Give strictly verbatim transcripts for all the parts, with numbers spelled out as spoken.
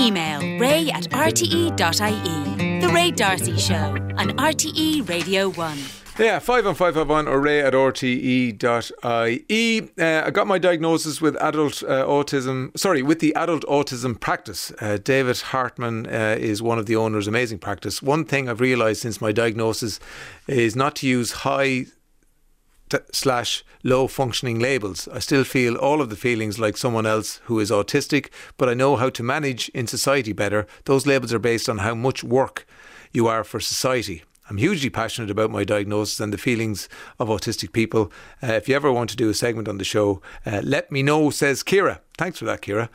Email ray at r t e dot i e. The Ray D'Arcy Show on R T E Radio one. Yeah, five one five five one or ray at r t e dot i e. Uh, I got my diagnosis with adult uh, autism, sorry, with the adult autism practice. Uh, David Hartman uh, is one of the owners, amazing practice. One thing I've realised since my diagnosis is not to use high t- slash low functioning labels. I still feel all of the feelings like someone else who is autistic, but I know how to manage in society better. Those labels are based on how much work you are for society. I'm hugely passionate about my diagnosis and the feelings of autistic people. Uh, if you ever want to do a segment on the show, uh, let me know, says Kira. Thanks for that, Kira.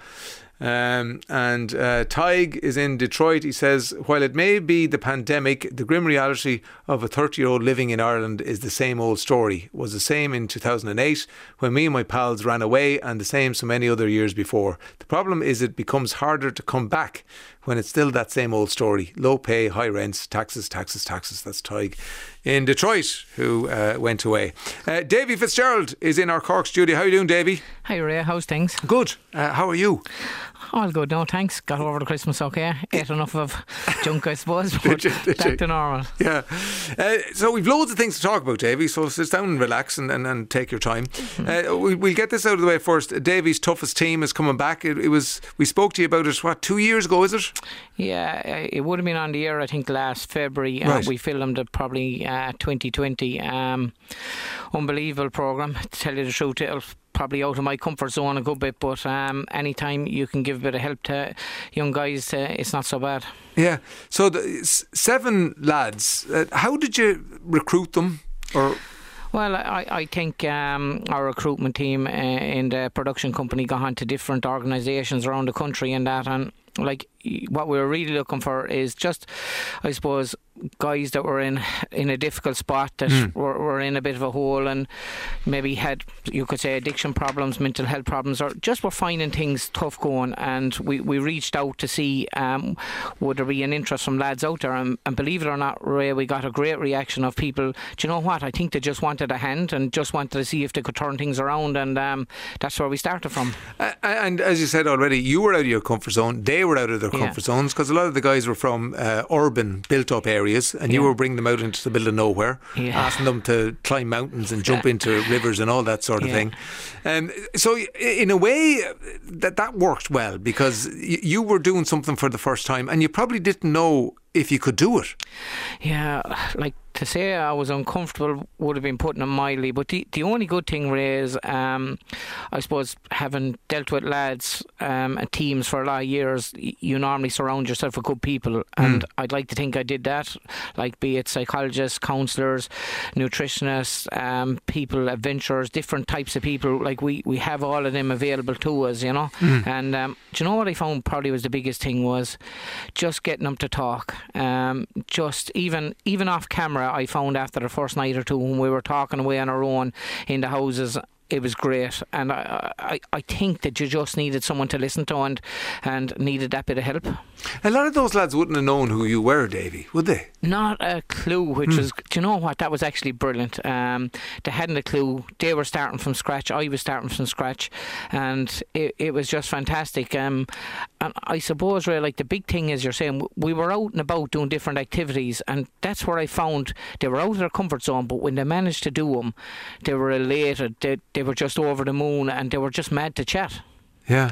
Um, and uh, Tig is in Detroit. He says, while it may be the pandemic, the grim reality of a thirty-year-old living in Ireland is the same old story. It was the same in two thousand eight when me and my pals ran away, and the same so many other years before. The problem is it becomes harder to come back when it's still that same old story. Low pay, high rents, taxes, taxes, taxes. That's Tig in Detroit who uh, went away. Uh, Davy Fitzgerald is in our Cork studio. How are you doing, Davy? Hi Ray, how's things? Good. Uh, how are you? All good, no thanks. Got over the Christmas okay. Ate enough of junk, I suppose, but you, back you? to normal. Yeah. Uh, so we've loads of things to talk about, Davy, so sit down and relax and, and, and take your time. Mm-hmm. Uh, we, we'll get this out of the way first. Davy's toughest team is coming back. It, it was we spoke to you about it, what, two years ago, is it? Yeah, it would have been on the air, I think, last February. Right. Uh, we filmed it probably uh, twenty twenty. Um, unbelievable programme, to tell you the truth. It'll probably out of my comfort zone a good bit, but um, anytime you can give a bit of help to young guys, uh, it's not so bad. Yeah. So the s- seven lads, uh, how did you recruit them? Or Well, I, I think um, our recruitment team uh, in the production company got on to different organisations around the country and that, and like what we were really looking for is just, I suppose, guys that were in in a difficult spot, that mm. were, were in a bit of a hole and maybe had, you could say, addiction problems, mental health problems, or just were finding things tough going. And we, we reached out to see um, would there be an interest from lads out there, and, and believe it or not, Ray, we got a great reaction of people. Do you know what? I think they just wanted a hand and just wanted to see if they could turn things around, and um, that's where we started from. Uh, and as you said already, you were out of your comfort zone, they were out of their yeah. comfort zones, because a lot of the guys were from uh, urban built up areas, and you yeah. were bringing them out into the middle of nowhere, yeah. asking them to climb mountains and jump yeah. into rivers and all that sort of yeah. thing. Um, so in a way that that worked well, because you were doing something for the first time and you probably didn't know if you could do it. Yeah, like, to say I was uncomfortable would have been putting it mildly, but the, the only good thing, Ray, is um, I suppose having dealt with lads um, and teams for a lot of years, you normally surround yourself with good people, and mm. I'd like to think I did that, like be it psychologists, counsellors, nutritionists, um, people, adventurers, different types of people. Like we, we have all of them available to us, you know. Mm. And um, do you know what I found probably was the biggest thing was just getting them to talk. Um, just even even off camera, I found after the first night or two when we were talking away on our own in the houses, it was great. And I, I, I think that you just needed someone to listen to and and needed that bit of help. A lot of those lads wouldn't have known who you were, Davy, would they? Not a clue, which mm. was, do you know what, that was actually brilliant. Um, they hadn't a clue. They were starting from scratch, I was starting from scratch, and it, it was just fantastic. Um, and I suppose, really, like the big thing is, you're saying, we were out and about doing different activities, and that's where I found they were out of their comfort zone, but when they managed to do them, they were elated, they, they were just over the moon, and they were just mad to chat. Yeah.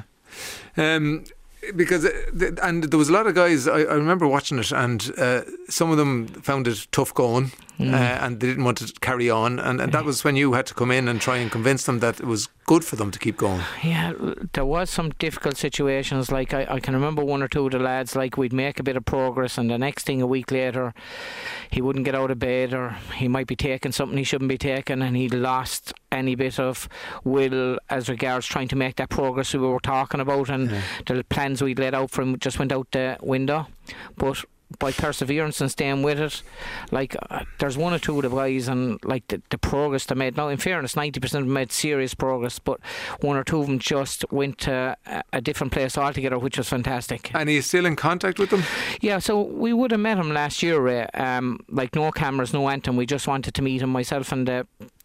Um Because and there was a lot of guys, I, I remember watching it, and uh, some of them found it tough going, mm. uh, and they didn't want to carry on, and, and that was when you had to come in and try and convince them that it was good for them to keep going. Yeah, there was some difficult situations. Like I, I can remember one or two of the lads, like we'd make a bit of progress, and the next thing a week later he wouldn't get out of bed, or he might be taking something he shouldn't be taking, and he lost any bit of will as regards trying to make that progress we were talking about, and yeah. the plans we'd laid out for him just went out the window. But by perseverance and staying with it, like uh, there's one or two of the guys, and like the, the progress they made, now in fairness ninety percent of them made serious progress, but one or two of them just went to a, a different place altogether, which was fantastic. And are you still in contact with them? Yeah, so we would have met him last year, Ray. Um, like no cameras, no anthem, we just wanted to meet him, myself and the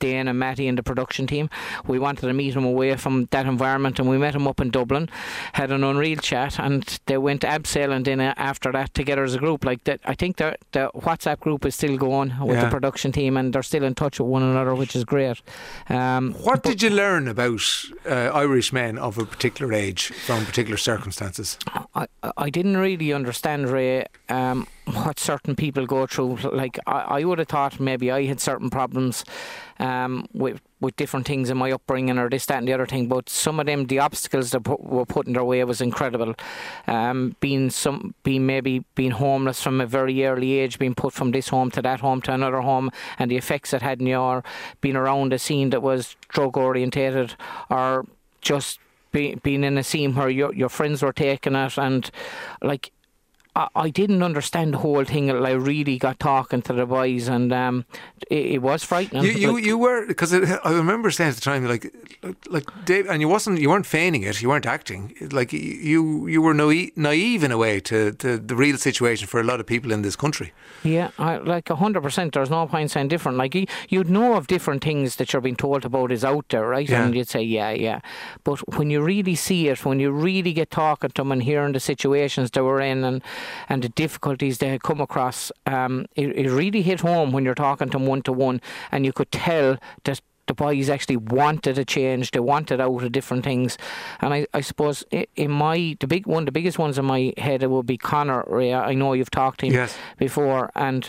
Dane and Matty and the production team. We wanted to meet him away from that environment, and we met him up in Dublin, had an unreal chat, and they went abseiling then after that together as a group. Like that, I think the the WhatsApp group is still going with yeah. the production team, and they're still in touch with one another, which is great. Um, what did you learn about uh, Irish men of a particular age from particular circumstances? I, I didn't really understand, Ray, um, what certain people go through. Like I, I would have thought maybe I had certain problems um, with with different things in my upbringing or this, that and the other thing, but some of them, the obstacles that put, were put in their way was incredible. Um, being some, being maybe being homeless from a very early age, being put from this home to that home to another home, and the effects it had in your being around a scene that was drug orientated, or just be, being in a scene where your your friends were taking it, and like I, I didn't understand the whole thing until I really got talking to the boys, and um, it, it was frightening. You you, like, you were, because I remember saying at the time, like like Dave, and you wasn't you weren't feigning it, you weren't acting. Like you you were naive, naive in a way to, to the real situation for a lot of people in this country. Yeah, I, like a hundred percent. There's no point saying different. Like you, you'd know of different things that you're being told about is out there, right? Yeah. And you'd say, yeah, yeah. But when you really see it, when you really get talking to them and hearing the situations they were in, and and the difficulties they had come across, um, it, it really hit home when you're talking to them one to one, and you could tell that the boys actually wanted a change. They wanted out of different things. And I, I suppose in my the big one, the biggest ones in my head, it would be Conor. Ray. I know you've talked to him yes. before, and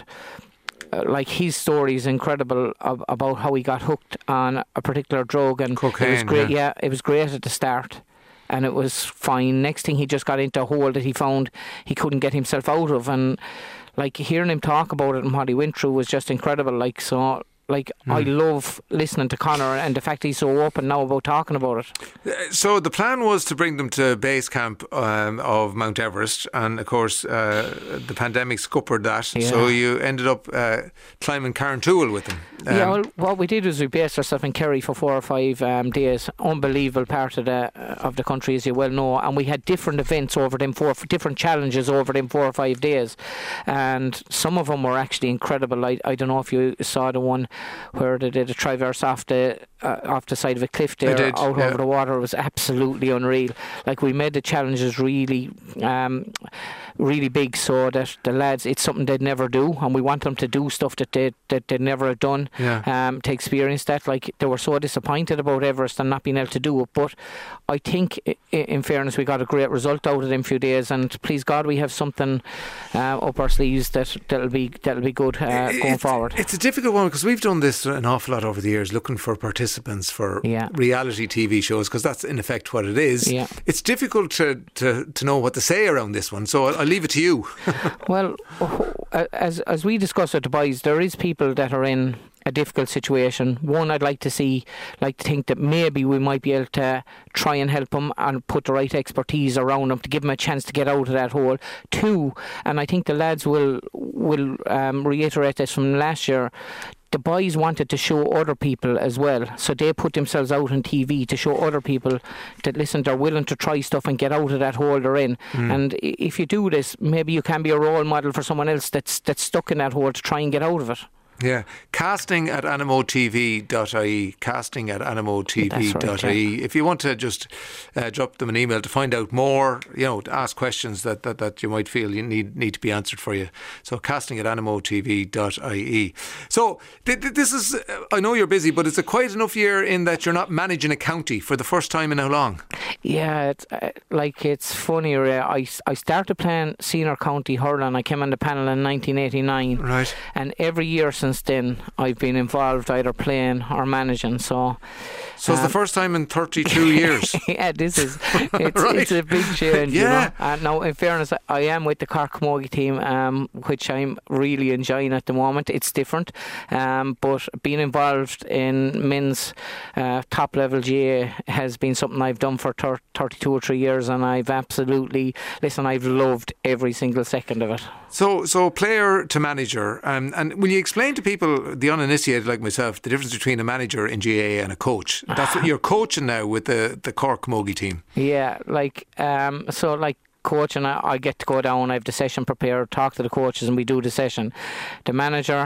uh, like his story is incredible of, about how he got hooked on a particular drug, and cocaine. It was great. Yeah. yeah, it was great at the start, and it was fine. Next thing, he just got into a hole that he found he couldn't get himself out of, and like hearing him talk about it and what he went through was just incredible. Like so. Like, mm. I love listening to Conor, and the fact he's so open now about talking about it. So the plan was to bring them to base camp um, of Mount Everest, and of course uh, the pandemic scuppered that. Yeah. So you ended up uh, climbing Carrauntoohil with them. Um, yeah, well, what we did was we based ourselves in Kerry for four or five um, days. Unbelievable part of the of the country, as you well know. And we had different events over them, four different challenges over them four or five days. And some of them were actually incredible. I, I don't know if you saw the one where they did a traverse off the uh, off the side of a cliff there did, out yeah. over the water. It was absolutely unreal. Like, we made the challenges really um, really big, so that the lads, it's something they'd never do, and we want them to do stuff that they that they'd never have done, yeah. um, to experience that. Like, they were so disappointed about Everest and not being able to do it, but I think in fairness we got a great result out of them few days, and please God we have something uh, up our sleeves that, that'll be that'll be good uh, going it's, forward. It's a difficult one, because we've done this an awful lot over the years, looking for participants for yeah. reality T V shows, because that's in effect what it is. Yeah. It's difficult to, to, to know what to say around this one, so I'll, I'll leave it to you. Well, as as we discussed with the boys, there is people that are in a difficult situation. One, I'd like to see, like to think that maybe we might be able to try and help them and put the right expertise around them to give them a chance to get out of that hole. Two, and I think the lads will will um, reiterate this from last year, the boys wanted to show other people as well, so they put themselves out on T V to show other people that, listen, they're willing to try stuff and get out of that hole they're in. Mm. And if you do this, maybe you can be a role model for someone else that's that's stuck in that hole to try and get out of it. Yeah, casting at animo t v dot i e, casting at animo t v dot i e. Right, if you want to just uh, drop them an email to find out more, you know, to ask questions that, that, that you might feel you need need to be answered for you. So casting at animo t v dot i e. So th- th- this is, uh, I know you're busy, but it's a quiet enough year in that you're not managing a county for the first time in how long? Yeah, it's, uh, like it's funny, Ray. I, I started playing senior county hurling. I came on the panel in nineteen eighty-nine. Right. And every year since then I've been involved either playing or managing. So So um, it's the first time in thirty-two years. Yeah, this is it's, right. it's a big change. Yeah. You know? And now, in fairness, I am with the Cork Camogie team, um, which I'm really enjoying at the moment. It's different, um, but being involved in men's uh, top level G A A has been something I've done for thir- thirty-two or three years, and I've absolutely listen. I've loved every single second of it. So, so player to manager, um, and when you explain to people, the uninitiated like myself, the difference between a manager in G A A and a coach, that's what you're coaching now with the the Cork Camogie team. Yeah, like um, so, like. Coaching, I, I get to go down, I have the session prepared, talk to the coaches, and we do the session. The manager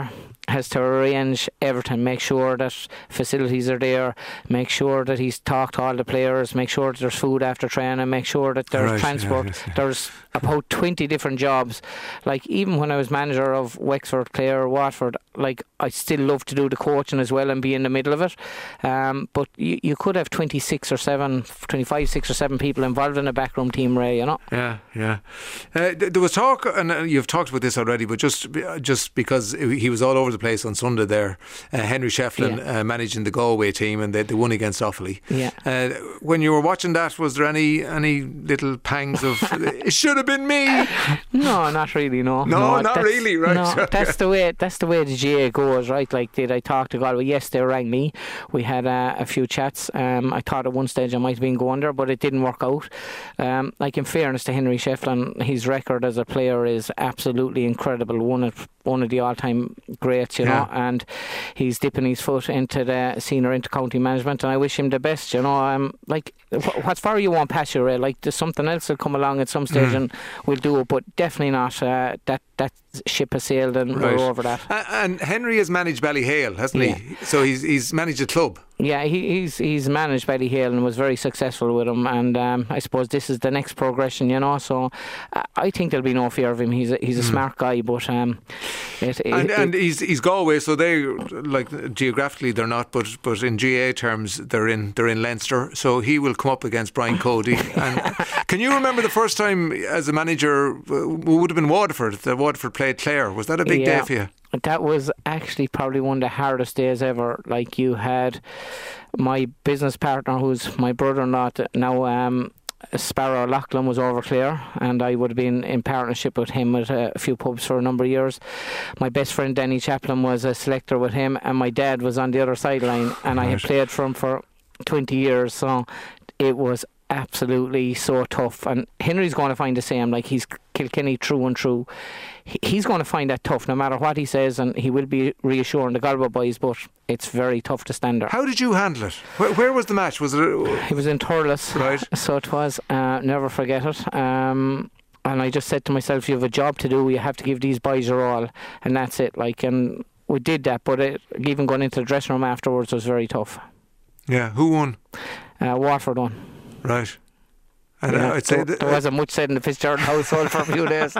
has to arrange everything, make sure that facilities are there, make sure that he's talked to all the players, make sure that there's food after training, make sure that there's Right, transport. yeah, yes, yeah. There's about twenty different jobs. Like, even when I was manager of Wexford, Clare, Watford, like, I still love to do the coaching as well and be in the middle of it. Um, but you, you could have twenty-six or seven, twenty-five, six or seven people involved in a backroom team, Ray, you know. Yeah, yeah. Uh, th- there was talk, and uh, you've talked about this already, but just just because he was all over the place on Sunday there, uh, Henry Shefflin Yeah. uh, managing the Galway team, and they, they won against Offaly. Yeah. Uh, when you were watching that, was there any any little pangs of it should have been me? No, not really. No, No, not that's- really, right. No, that's the way. That's the way the G A goes, right? Like, did I talk to Galway? Yes, they rang me. We had uh, a few chats. Um, I thought at one stage I might have been going there, but it didn't work out. Um, like, in fairness to Henry Shefflin, his record as a player is absolutely incredible. One of one of the all-time greats, you Yeah. know. And he's dipping his foot into the senior inter-county management, and I wish him the best. You know, um, like, wh- what's far you won't pass you, Ray. Like, there's something else will come along at some stage, Mm. and we'll do it. But definitely not. Uh, that that ship has sailed, and Right. we're over that. Uh, and Henry has managed Ballyhale, hasn't Yeah. he? So he's he's managed a club. Yeah, he, he's he's managed Ballyhale and was very successful with him, and um, I suppose this is the next progression, you know. So uh, I think there'll be no fear of him. He's a, he's a smart guy, but um, it, it, And, it, and he's he's Galway, so they like geographically they're not, but but in G A terms they're in they're in Leinster. So he will come up against Brian Cody. And can you remember the first time as a manager? uh, Would have been Waterford. That Waterford played Clare. Was that a big Yeah. day for you? That was actually probably one of the hardest days ever. Like, you had my business partner, who's my brother-in-law now, um, Sparrow Loughlin, was over Clare, and I would have been in partnership with him at a few pubs for a number of years. My best friend Danny Chaplin was a selector with him, and my dad was on the other sideline, and I had Right. played for him for twenty years, so it was absolutely so tough. And Henry's going to find the same. Like, he's Kilkenny true and true. He- He's going to find that tough no matter what he says, and he will be reassuring the Galway boys, but it's very tough to stand there. How did you handle it? Where, where was the match? Was it a, He was in Thurles, Right. so it was. Uh, never forget it. Um, and I just said to myself, you have a job to do. You have to give these boys your all, and that's it. Like, and we did that, but it, even going into the dressing room afterwards was very tough. yeah? Who won? Uh, Waterford won. Right. And Yeah, uh, I'd say there, that, there wasn't much said in the Fitzgerald household for a few days. uh,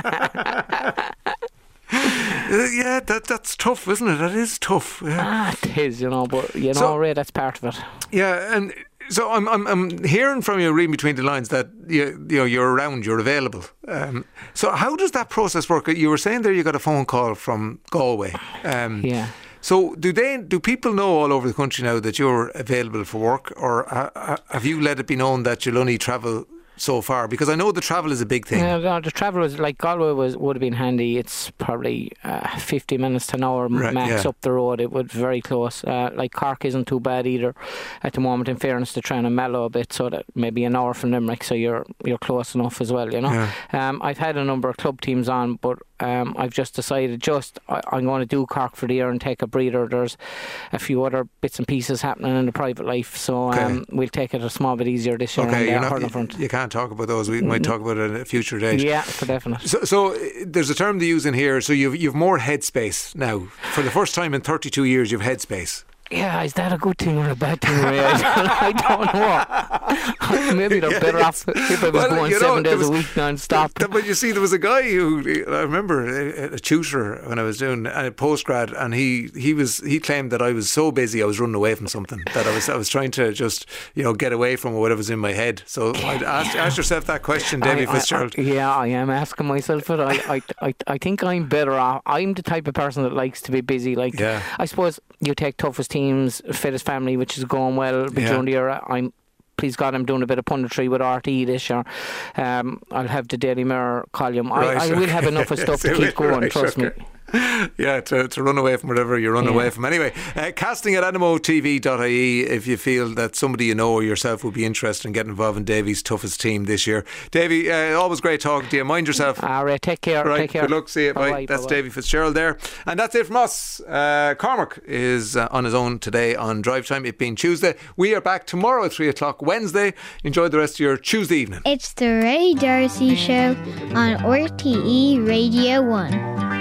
yeah, that that's tough, isn't it? That is tough. Yeah. Ah, it is, you know, but you know, So- Ray, that's part of it. Yeah, and so I'm I'm I'm hearing from you, reading between the lines, that you you know you're around, you're available. Um, so how does that process work? You were saying there you got a phone call from Galway. Um, Yeah. So do they? Do people know all over the country now that you're available for work, or uh, have you let it be known that you'll only travel so far? Because I know the travel is a big thing. Yeah, no, the travel was like Galway was would have been handy. It's probably uh, fifty minutes to an hour Right, max yeah. up the road. It was very close. Uh, like Cork isn't too bad either at the moment. In fairness, to trying to mellow a bit, so that maybe an hour from Limerick, so you're you're close enough as well. You know. Yeah. Um, I've had a number of club teams on, but um, I've just decided just I, I'm going to do Cork for the year and take a breather. There's a few other bits and pieces happening in the private life, so Okay. um, we'll take it a small bit easier this year. Okay, on the you're hurling not, front. you can't talk about those. We might talk about it at a future date. Yeah, for definite. So, so uh, there's a term they use in here. So you've you've more headspace now. For the first time in thirty-two years, you've headspace. Yeah, is that a good thing or a bad thing, Ray? I don't know. Maybe they're Yeah, better yes. off if I was Well, going you know, seven there days was- a week non-stop. Th- But you see, there was a guy who I remember a, a tutor when I was doing a postgrad, and he, he was he claimed that I was so busy I was running away from something, that I was I was trying to just you know get away from whatever's in my head. So I'd ask, ask yourself that question, Davy I- I- Fitzgerald. I- yeah, I am asking myself it. I, I, I, I think I'm better off. I'm the type of person that likes to be busy. Like, Yeah. I suppose you take toughest teams, fittest family, which is going well. But Yeah. during the year, I'm. Please God, I'm doing a bit of punditry with R T E this year. Um, I'll have the Daily Mirror column. I, Right, I will okay. have enough of stuff to keep going, Right, trust okay. me. Yeah, to, to run away from whatever you run Yeah. away from. Anyway, uh, casting at animo t v dot I E if you feel that somebody you know or yourself would be interested in getting involved in Davy's toughest team this year. Davy, uh, always great talking to you. Mind yourself. All right, take care. Right, take care. good luck, see you. Bye. Bye-bye, That's bye-bye. Davy Fitzgerald there. And that's it from us. Uh, Cormac is uh, on his own today on Drive Time, it being Tuesday. We are back tomorrow at three o'clock Wednesday. Enjoy the rest of your Tuesday evening. It's the Ray Darcy Show on R T E Radio one.